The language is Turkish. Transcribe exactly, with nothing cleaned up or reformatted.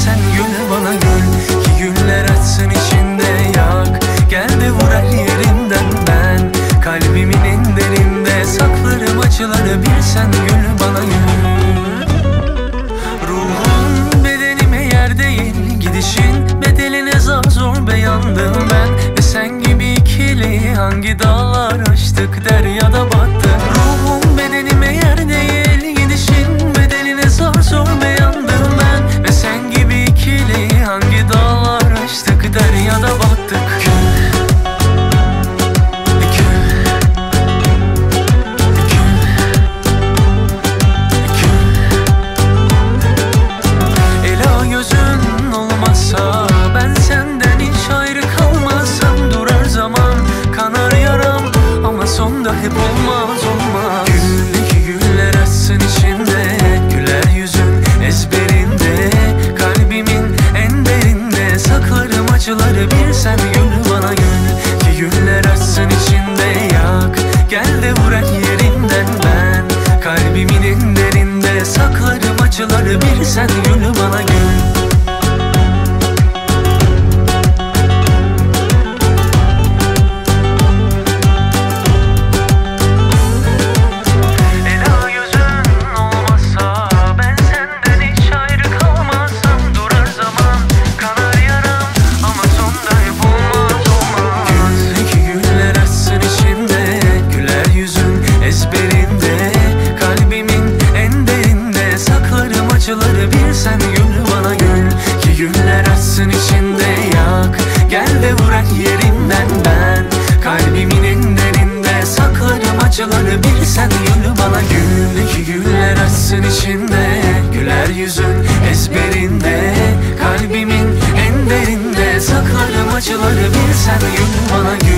sen gül bana gül. Ki güller açsın içinde yak. Gel de vur her yerinden ben. Kalbimin en derinde saklarım acıları, bir sen gül bana gül. Ruhum bedenime yer değil, gidişin bedeline zar zor beyandım ben. Ve sen gibi ikili hangi dağlar aştık, deryada battık. Ruhum bedenime yer değil, gidişin bedeline zar zor beyandım ben. Ve sen gibi ikili hangi dağlar aştık, deryada battık. Ben senden hiç ayrı kalmazsam durar zaman, kanar yaram ama sonda hep olmaz olmaz. Gül ki güller açsın içinde, güler yüzün ezberinde. Kalbimin en derinde saklarım acıları, bir sen gül bana gül. Ki güller açsın içinde yak. Gel de vur her yerinden ben. Kalbimin en derinde saklarım acıları, bir sen gül bana gül. Acıları bir sen gül bana gül. Ki güller açsın içinde yak. Gel de vur her yerinden ben. Kalbimin en derinde saklarım acıları, bir sen gül bana gül. Ki güller açsın içinde, güler yüzün ezberinde. Kalbimin en derinde saklarım acıları, bir sen gül bana gül.